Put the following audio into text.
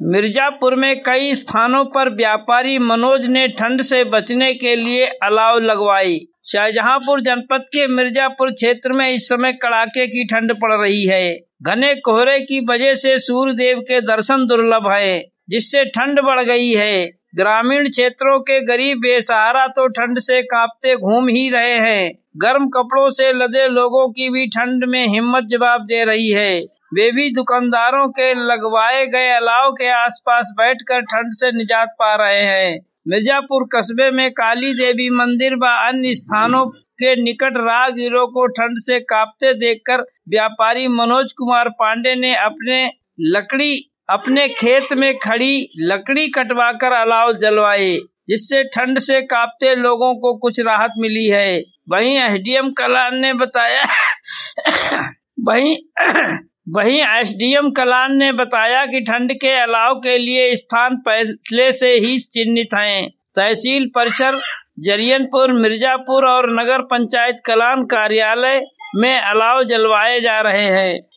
मिर्जापुर में कई स्थानों पर व्यापारी मनोज ने ठंड से बचने के लिए अलाव लगवाई। शाहजहांपुर जनपद के मिर्जापुर क्षेत्र में इस समय कड़ाके की ठंड पड़ रही है। घने कोहरे की वजह से सूर्य देव के दर्शन दुर्लभ है, जिससे ठंड बढ़ गई है। ग्रामीण क्षेत्रों के गरीब बेसहारा तो ठंड से कांपते घूम ही रहे हैं। गर्म कपड़ों से लदे लोगों की भी ठंड में हिम्मत जवाब दे रही है। वे भी दुकानदारों के लगवाए गए अलाव के आसपास बैठकर ठंड से निजात पा रहे हैं। मिर्जापुर कस्बे में काली देवी मंदिर व अन्य स्थानों के निकट राहगीरों को ठंड से कांपते देखकर व्यापारी मनोज कुमार पांडे ने अपने खेत में खड़ी लकड़ी कटवाकर अलाव जलवाए, जिससे ठंड से कांपते लोगों को कुछ राहत मिली है। वहीं एसडीएम कलान ने बताया कि ठंड के अलाव के लिए स्थान पहले से ही चिन्हित हैं। तहसील परिसर जरियनपुर, मिर्जापुर और नगर पंचायत कलान कार्यालय में अलाव जलवाए जा रहे हैं।